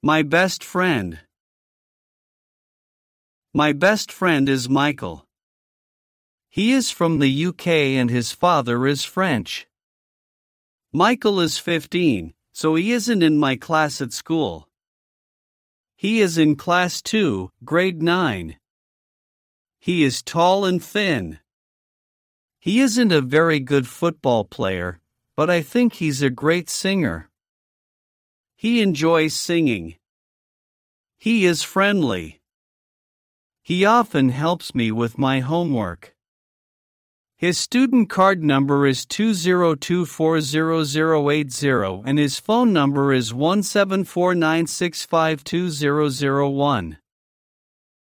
My best friend. My best friend is Michael. He is from the UK and his father is French. Michael is 15, so he isn't in my class at school. He is in class 2, grade 9. He is tall and thin. He isn't a very good football player, but I think he's a great singer. He enjoys singing. He is friendly. He often helps me with my homework. His student card number is 202400080 and his phone number is 17496520001.